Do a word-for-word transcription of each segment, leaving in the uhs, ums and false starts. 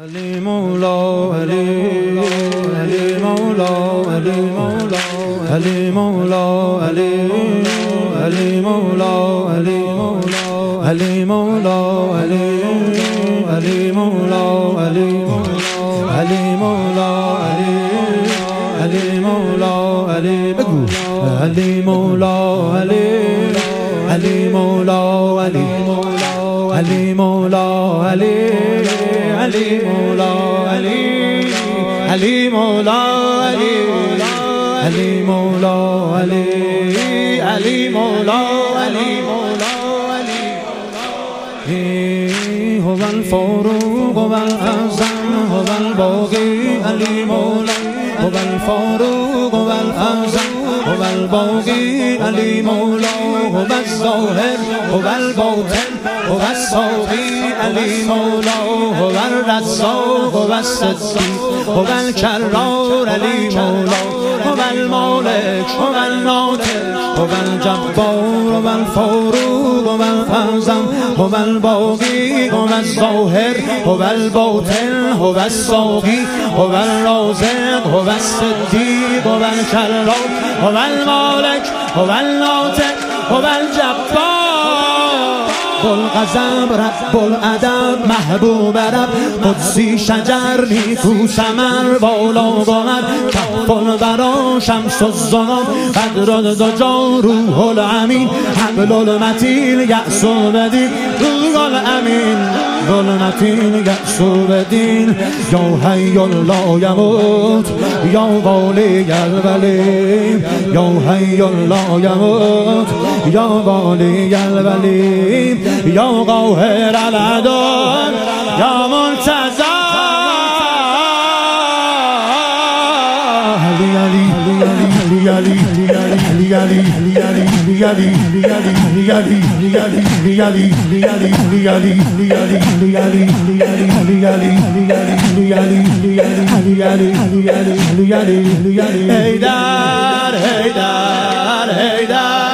علی مولا علی علی مولا علی مولا علی مولا علی علی مولا علی مولا علی مولا علی علی مولا علی علی مولا علی علی مولا علی بگو علی مولا علی علی مولا علی علی مولا علی علی مولا علی علی مولا علی علی مولا علی علی مولا علی علی هو الفاروق هو الأعظم هو الباقي علی مولا هو الفاروق هو الأعظم هو الباقي علی مولا هو الظاهر هو الباطن هو الساقي علی مولا هو الرزاق هو الصدیق هو الکرار علی مولا هو المالک هو الناطق هو الجبار هو الفاروق هو الأعظم هو الباقي هو الظاهر هو الباطن هو الساقي هو الرازق هو الصدیق هو الکرار هو المالک هو الناطق هو الجبار بلغضب رب الادب محبوب رب قدسی شجر نیکو ثمر بالا قمر کف الورا شمس الظلام بدر الدجا روح الامین حبل المتین یأس بدین روح الامین ظلمتین یأس بدین یا حی لا یموت یا والی الولی یا حی لا یموت یا والی الولی یا قاهر العدل یا منتظر علی علی علی علی علی علی علی علی علی علی علی علی علی علی علی علی حیدر حیدر حیدر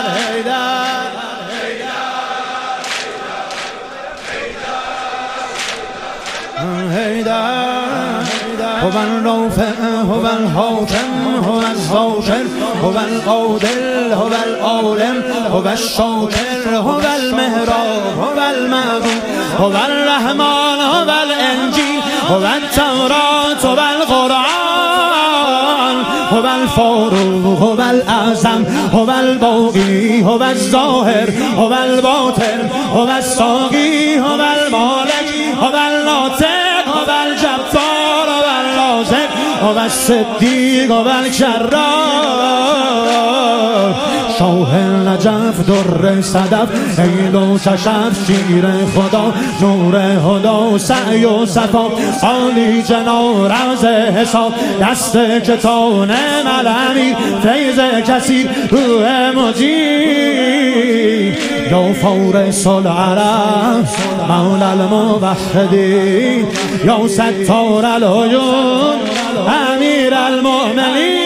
هو الرافع هو الحاكم هو الظاهر هو القادر هو العالم هو الشاکر هو المهراب هو المعبود هو الرحمن هو الانجیل هو التوراة هو القرآن هو الفاروق هو الأعظم هو الباقي هو الظاهر هو الباطن هو الساقي هو المالك هو الناطق هو الجبار هو الرازق هو الصدیق هو الکرار شاه نجف در صدف عید و ششف شیر خدا نور هدا سعی و صفا عالی جنا رمز حساب دست کتان ملمی فیض کثیر روح مجید یا فارس العرب مولا الموحدین یا ستار العیون امیر المؤمنین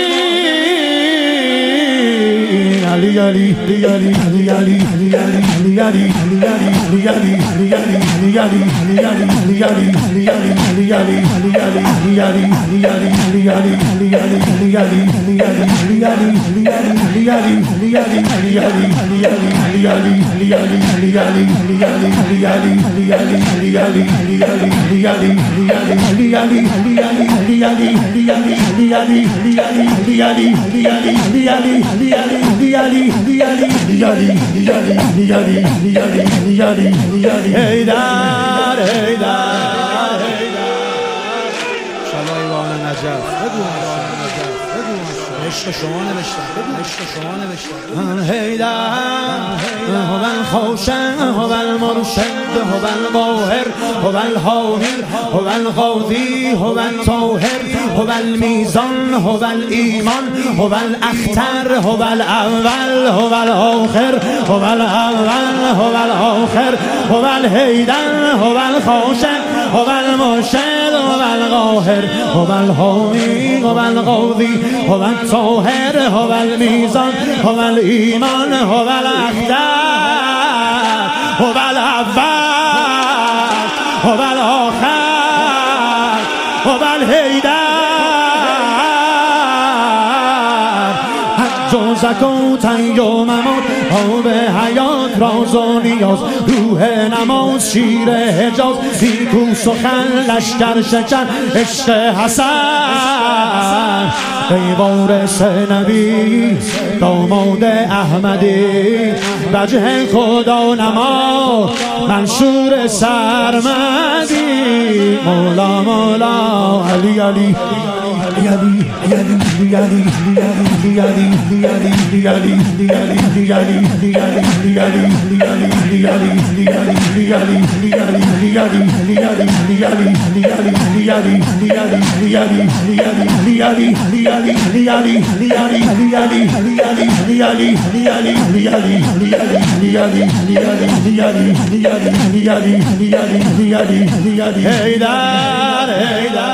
علی علی علی علی علی علی علی علی حیدر حیدر شلایوان نجف بگو نجف بگو عشق شما نوشتم بگو عشق شما نوشتم حیدر هو الخاشع هو المرشد هو القاهر هو الحامی هو القاضی هو الطاهر هو المیزان هو الایمان هو الاختر هو الاول هو الاخر هو الاول هو الاخر هو الحیدر هو الخاشع هو المرشد هو القاهر هو الحامی هو القاضی هو الطاهر هو المیزان هو الایمان هو الاختر هو الاول هو الاخر هوبل حیدر جوزک و تنگ و ممات آب حیات راز و نیاز روح نماز شیر حجاز نیکو سخن لشکر شکن عشق حسن ای وارث نبی داماد احمدی وجه خدا نما منشور سرمدی مولا مولا علی علی علی علی علی علی علی حیدر حیدر